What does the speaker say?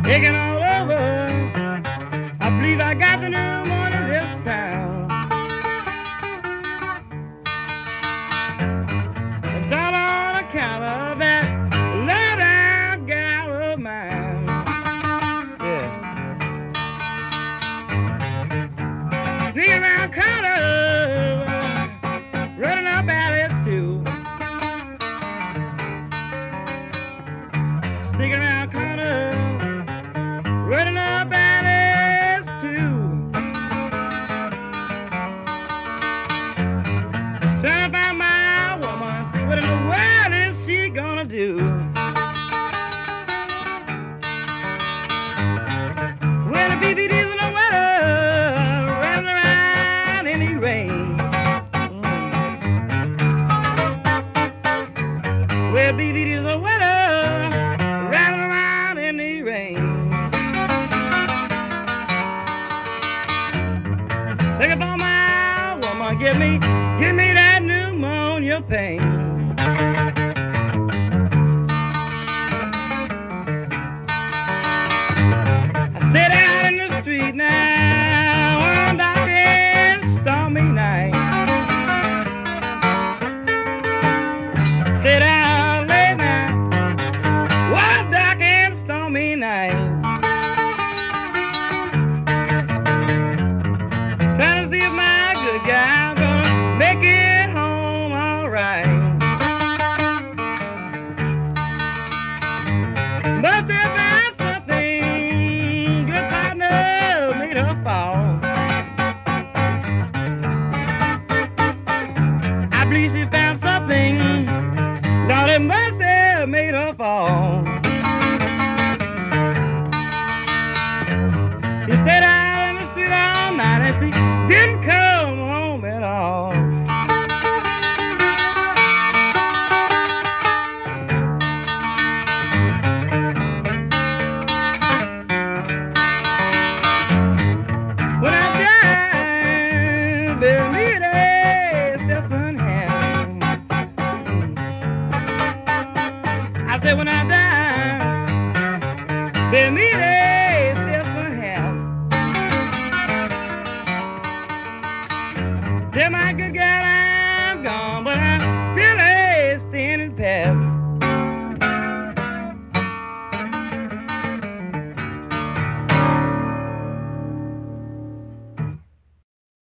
Taking all over. I believe I got the pneumonia this time. It's all on account of that low-down gal of mine. Yeah. Sneaking around corners, running up alleys too. Sneaking around corners, running up alleys too. Trying to find my woman, see what in the world is she gonna do. Well, the BBD's in the weather, running around in the rain. Well, BBD's in the weather, running around in the rain. Looking for my woman, give me that pneumonia pain. I stayed out in the street now on dark and stormy night. Stayed out late now, one dark and stormy night. Trying to see if my good guy's gonna make it home all right. Must have found something, good partner made her fall. I believe she found something, Lord, it must have made her fall. She stayed out in the street all night and she didn't come home at all. When I die, bury me there, just unhappy. I said when I die, bury me there.